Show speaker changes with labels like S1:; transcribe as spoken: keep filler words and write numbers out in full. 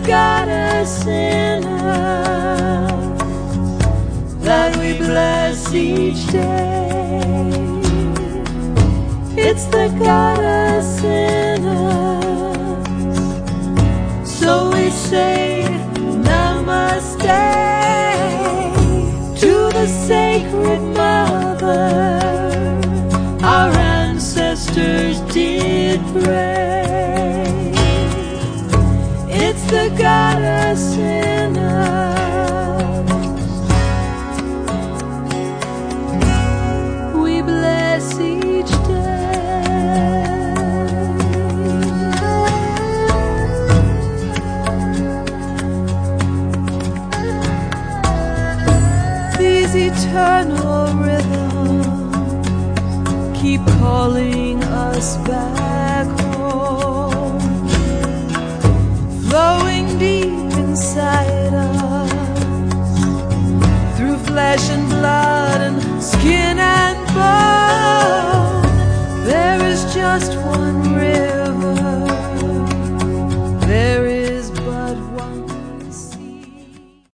S1: goddess in us that we bless each day. It's the goddess in us, so we say namaste to the sacred mother our ancestors did pray. It's the goddess in us, we bless each day. These eternal rhythms keep calling us back home, flowing deep inside us, through flesh and blood and skin and bone. There is just one river, there is